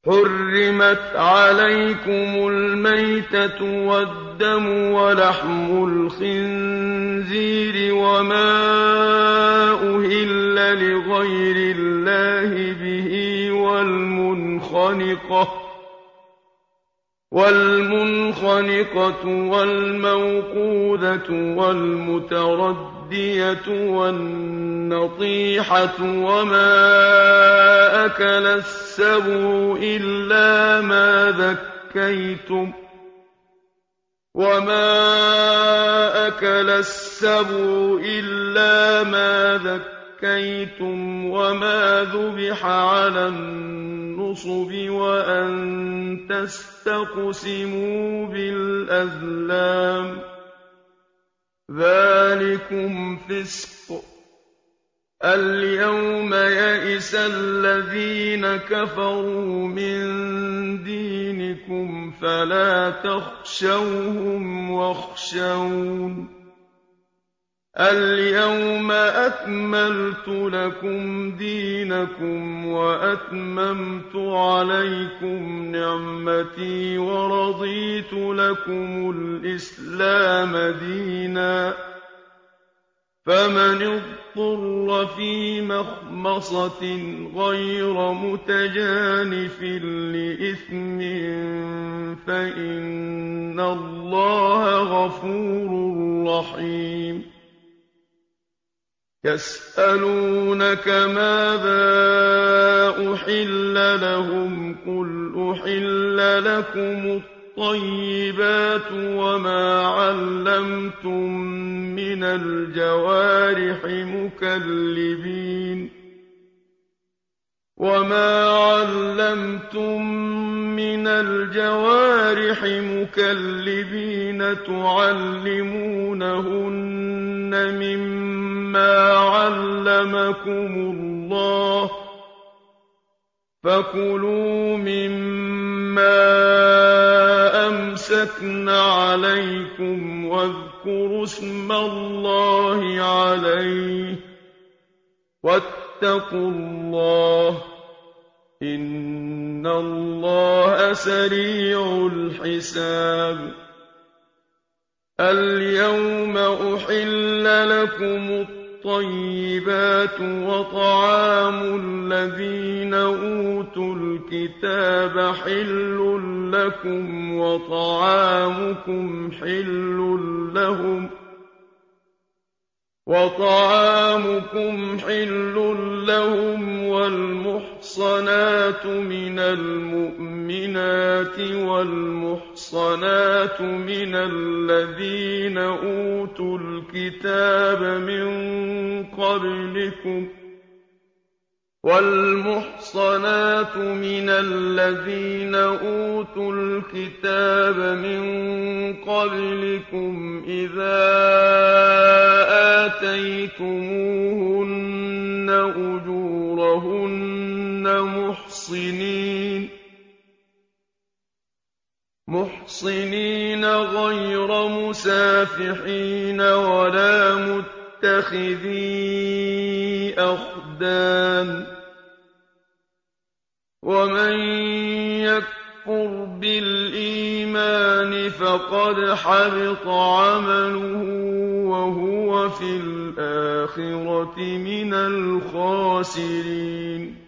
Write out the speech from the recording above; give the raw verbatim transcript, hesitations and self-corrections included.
حُرِّمَتْ عَلَيْكُمُ الْمَيْتَةُ وَالدَّمُ وَلَحْمُ الْخِنزِيرِ وَمَا أُهِلَّ لِغَيْرِ اللَّهِ بِهِ وَالْمُنْخَنِقَةُ وَالْمَوْقُوذَةُ وَالْمُتَرَدِّيَةُ وَالنَّطِيحَةُ وَمَا أَكَلَ السَّبُعُ إِلَّا مَا ذَكَّيْتُمْ وَمَا ذُبِحَ عَلَى النُّصُبِ وَأَن تَسْتَقْسِمُوا بِالْأَزْلَامِ ۚ ذَٰلِكُمْ فِسْقٌ ۗ الْيَوْمَ يَئِسَ الَّذِينَ كَفَرُوا مِن دِينِكُمْ فَلَا تَخْشَوْهُمْ وَاخْشَوْنِ ۚ الْيَوْمَ أَكْمَلْتُ لَكُمْ دِينَكُمْ وَأَتْمَمْتُ عَلَيْكُمْ نِعْمَتِي وَرَضِيتُ لَكُمُ الْإِسْلَامَ دِينًا ۚ فَمَنِ اضْطُرَّ فِي مَخْمَصَةٍ غَيْرَ مُتَجَانِفٍ لِّإِثْمٍ فَإِنَّ اللَّهَ غَفُورٌ رَّحِيمٌ يَسْأَلُونَكَ مَاذَا أُحِلَّ لَهُمْ ۖ قُلْ أُحِلَّ لَكُمُ الطَّيِّبَاتُ وَمَا عَلَّمْتُم مِّنَ الْجَوَارِحِ مُكَلِّبِينَ وَمَا عَلَّمْتُم مِّنَ الْجَوَارِحِ مُكَلِّبِينَ تُعَلِّمُونَهُنَّ مِمَّا عَلَّمَكُمُ اللَّهُ ۖ فَكُلُوا مِمَّا أَمْسَكْنَ عَلَيْكُمْ وَاذْكُرُوا اسْمَ اللَّهِ عَلَيْهِ ۖ وَاتَّقُوا اللَّهَ ۚ إِنَّ اللَّهَ سَرِيعُ الْحِسَابِ الْيَوْمَ أُحِلَّ لَكُمُ الطَّيِّبَاتُ وَطَعَامُ الَّذِينَ أُوتُوا الْكِتَابَ حِلٌّ لَّكُمْ وَطَعَامُكُمْ حِلٌّ لَّهُمْ ۖ وَطَعَامُكُمْ حِلٌّ لَّهُمْ وَالْمُحْصَنَاتُ مِنَ الْمُؤْمِنَاتِ وَالْمُحْصَنَاتُ مِنَ الَّذِينَ أُوتُوا الْكِتَابَ مِن قَبْلِكُمْ وَالْمُحْصَنَاتُ مِنَ الَّذِينَ أُوتُوا الْكِتَابَ مِن قَبْلِكُمْ إِذَا آتَيْتُمُوهُنَّ أُجُورَهُنَّ مُحْصِنِينَ مُحْصِنِينَ غَيْرَ مُسَافِحِينَ وَلَا مُتَّخِذِي أَخْدَانٍ ۚ وَمَن يَكْفُرْ بِالْإِيمَانِ فَقَدْ حَبِطَ عَمَلُهُ وَهُوَ فِي الْآخِرَةِ مِنَ الْخَاسِرِينَ